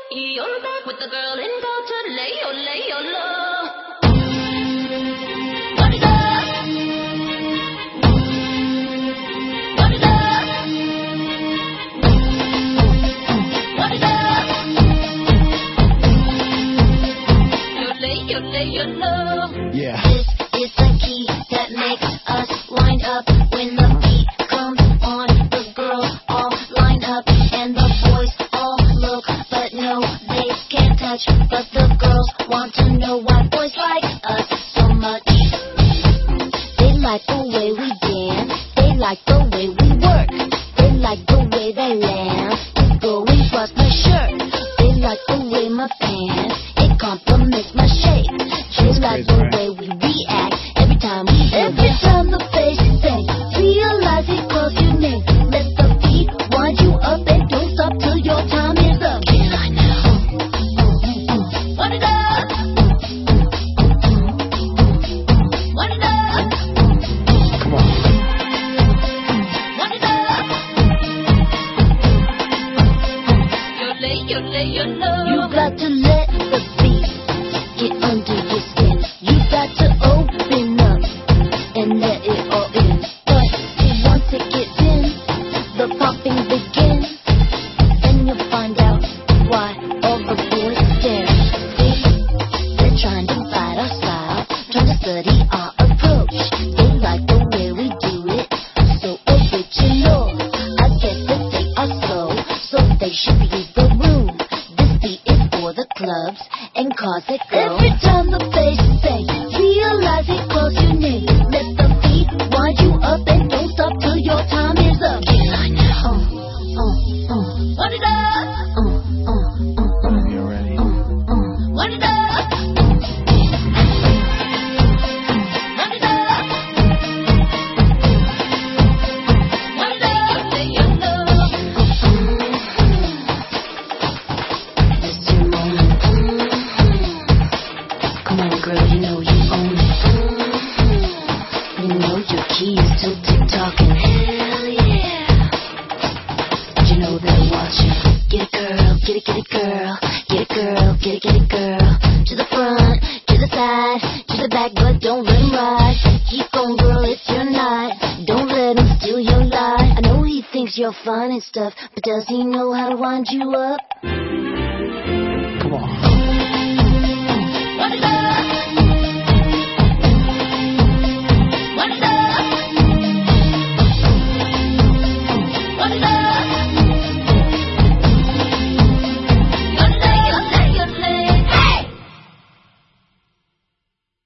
You're back with the girl in culture, lay your low. What is up? What is up? What is up? You lay your low. Yeah. This is the key that makes us wind up when the beat comes on. The girls all line up and the boys all look, but no, they can't touch. But the girls want to know why boys like us so much. They like the way we dance, they like the way we work, they like the way they laugh. They go and bust my shirt. They like the way my pants, it compliments my shape. They like the way we react every time the bass bang, realize it calls your name. Let the beat wind you up and don't stop till your time is up. Can I now? What is up? What is up? Come on. What is up? You lay your low. You got to let the beat get under your skin. You got to open up and let it all in. But once it gets in, the popping begins. Then you'll find out why all the boys stare. See, they're trying to fight our style, trying to study our approach. They like the way we do it, so original. I guess that they are slow, so they should leave the room. This beat is for the clubs and cars that go. Every time the bass bang, realize it calls your name. Let the beat wind you up and don't stop till your time is up. Can I now? What is up? You ready? What is up? What is up? What is up? Lay your low. It's your moment. Come on, girl, you know you own it. You know your key is to TikToking. Hell yeah. But you know they're watching. Get it, girl, get it, girl. Get it, girl, get it, girl. To the front, to the side, to the back, but don't let him ride. Keep on, girl, it's your night. Don't let him steal your light. I know he thinks you're fun and stuff, but does he know how to wind you up?